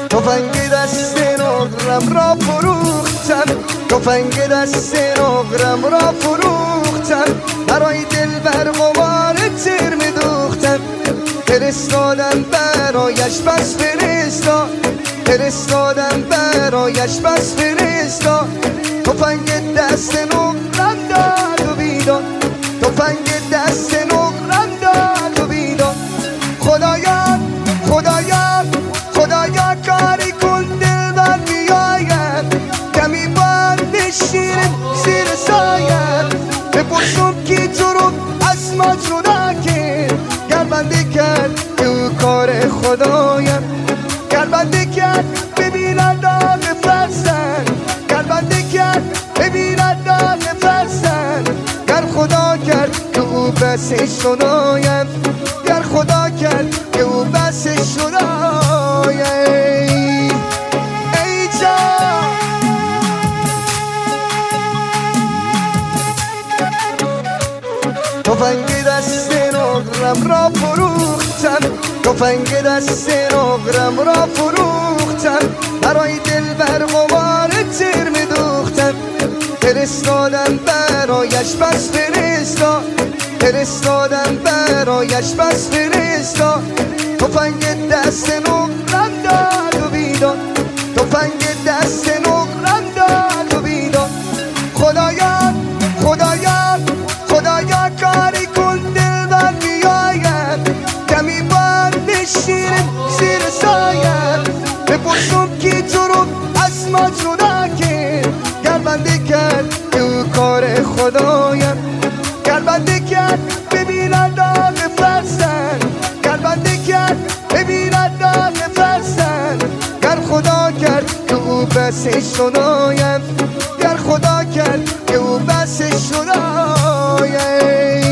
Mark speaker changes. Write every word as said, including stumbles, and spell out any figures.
Speaker 1: تفنگ دست نقرم را فروختم، تفنگ دست نقرم را فروختم، برای دل بر غبار تیر میدوختم. فرستادم برایش بس فرستا، فرستادم برایش بس فرستا. تفنگ دست نقرم داد و بیداد، تفنگ دست نقرم داد و بیداد. خدایا خدایا خدایا کاری کن دل بر بیاید، کمی بار بشینیم زیر سایت. بپرسم کی تو رو از ما جدا کرد، گر بنده کرد که او کار خدایم، گر بنده کرد ببیند داغ فرزند، گر بنده کرد ببیند داغ فرزند. گر خدا کرد که او بسش خدایم، گر خدا کرد که او بسش خدایم. ای جان تفنگ دست نقرم را فروختم، تفنگ دست نقرم را فروختم، برای دل بر غبار تیر میدوختم. فرستادم برایش بس فرستا، فرستادم برایش بس فرستا. تفنگ دست نقرم داد و بیداد، تفنگ دست نقرم داد و بیداد. خدایا خدایا خدایا کاری کن دل بر بیاید، کمی بار بشینیم زیر سایت. بپرسم کی تو رو از ما جدا کرد، گر بنده کرد که او کار خدایم، گر بنده کرد ببیند داغ فرزند، گر بنده کرد ببیند داغ فرزند. گر خدا کرد که او بسش خدایم، گر خدا کرد که او بسش خدایم.